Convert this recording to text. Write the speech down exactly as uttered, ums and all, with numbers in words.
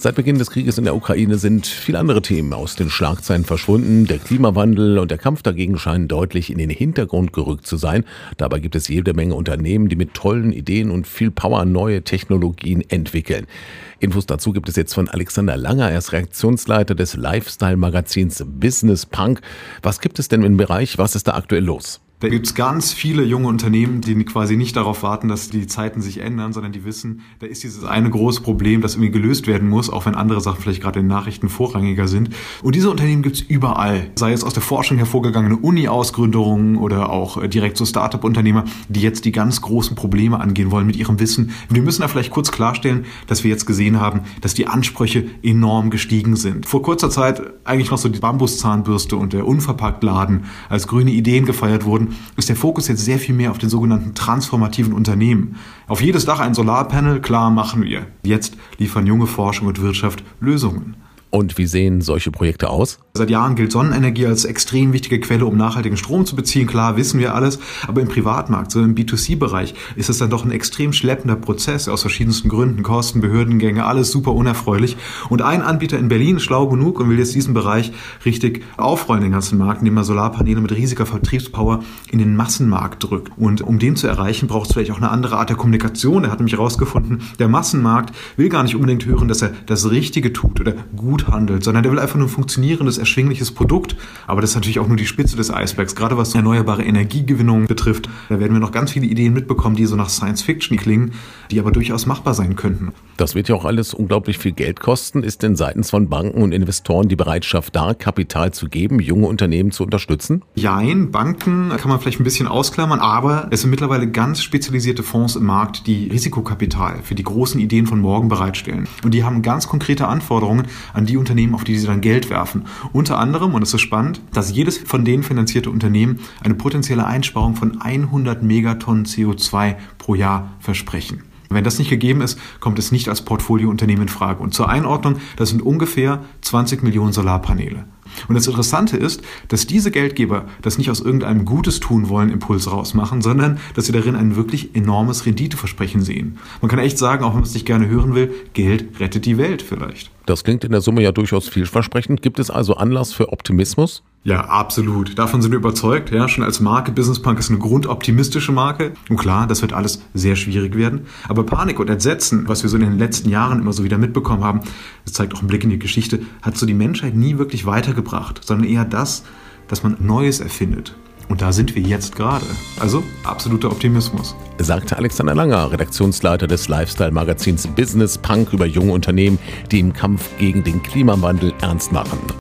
Seit Beginn des Krieges in der Ukraine sind viele andere Themen aus den Schlagzeilen verschwunden. Der Klimawandel und der Kampf dagegen scheinen deutlich in den Hintergrund gerückt zu sein. Dabei gibt es jede Menge Unternehmen, die mit tollen Ideen und viel Power neue Technologien entwickeln. Infos dazu gibt es jetzt von Alexander Langer. Er ist Redaktionsleiter des Lifestyle-Magazins Business Punk. Was gibt es denn im Bereich? Was ist da aktuell los? Da gibt es ganz viele junge Unternehmen, die quasi nicht darauf warten, dass die Zeiten sich ändern, sondern die wissen, da ist dieses eine große Problem, das irgendwie gelöst werden muss, auch wenn andere Sachen vielleicht gerade in den Nachrichten vorrangiger sind. Und diese Unternehmen gibt es überall. Sei es aus der Forschung hervorgegangene Uni-Ausgründungen oder auch direkt so Start-up-Unternehmer, die jetzt die ganz großen Probleme angehen wollen mit ihrem Wissen. Wir müssen da vielleicht kurz klarstellen, dass wir jetzt gesehen haben, dass die Ansprüche enorm gestiegen sind. Vor kurzer Zeit eigentlich noch so die Bambuszahnbürste und der Unverpacktladen als grüne Ideen gefeiert wurden, ist der Fokus jetzt sehr viel mehr auf den sogenannten transformativen Unternehmen. Auf jedes Dach ein Solarpanel, klar, machen wir. Jetzt liefern junge Forschung und Wirtschaft Lösungen. Und wie sehen solche Projekte aus? Seit Jahren gilt Sonnenenergie als extrem wichtige Quelle, um nachhaltigen Strom zu beziehen. Klar, wissen wir alles. Aber im Privatmarkt, so im B zwei C-Bereich, ist es dann doch ein extrem schleppender Prozess aus verschiedensten Gründen. Kosten, Behördengänge, alles super unerfreulich. Und ein Anbieter in Berlin ist schlau genug und will jetzt diesen Bereich richtig aufrollen, den ganzen Markt, indem er Solarpaneele mit riesiger Vertriebspower in den Massenmarkt drückt. Und um den zu erreichen, braucht es vielleicht auch eine andere Art der Kommunikation. Er hat nämlich herausgefunden, der Massenmarkt will gar nicht unbedingt hören, dass er das Richtige tut oder gut handelt, sondern der will einfach nur ein funktionierendes, erschwingliches Produkt. Aber das ist natürlich auch nur die Spitze des Eisbergs, gerade was erneuerbare Energiegewinnung betrifft. Da werden wir noch ganz viele Ideen mitbekommen, die so nach Science Fiction klingen, die aber durchaus machbar sein könnten. Das wird ja auch alles unglaublich viel Geld kosten. Ist denn seitens von Banken und Investoren die Bereitschaft da, Kapital zu geben, junge Unternehmen zu unterstützen? Jein, Banken kann man vielleicht ein bisschen ausklammern, aber es sind mittlerweile ganz spezialisierte Fonds im Markt, die Risikokapital für die großen Ideen von morgen bereitstellen. Und die haben ganz konkrete Anforderungen an die Unternehmen, auf die sie dann Geld werfen. Unter anderem, und das ist spannend, dass jedes von denen finanzierte Unternehmen eine potenzielle Einsparung von hundert Megatonnen C O zwei pro Jahr versprechen. Wenn das nicht gegeben ist, kommt es nicht als Portfoliounternehmen in Frage. Und zur Einordnung, das sind ungefähr zwanzig Millionen Solarpaneele. Und das Interessante ist, dass diese Geldgeber das nicht aus irgendeinem Gutes tun wollen Impuls rausmachen, sondern dass sie darin ein wirklich enormes Renditeversprechen sehen. Man kann echt sagen, auch wenn man es nicht gerne hören will, Geld rettet die Welt vielleicht. Das klingt in der Summe ja durchaus vielversprechend. Gibt es also Anlass für Optimismus? Ja, absolut. Davon sind wir überzeugt. Ja, schon als Marke Business Punk ist eine grundoptimistische Marke. Und klar, das wird alles sehr schwierig werden. Aber Panik und Entsetzen, was wir so in den letzten Jahren immer so wieder mitbekommen haben, das zeigt auch ein Blick in die Geschichte, hat so die Menschheit nie wirklich weitergebracht, sondern eher das, dass man Neues erfindet. Und da sind wir jetzt gerade. Also absoluter Optimismus. Sagte Alexander Langer, Redaktionsleiter des Lifestyle-Magazins Business Punk über junge Unternehmen, die im Kampf gegen den Klimawandel ernst machen.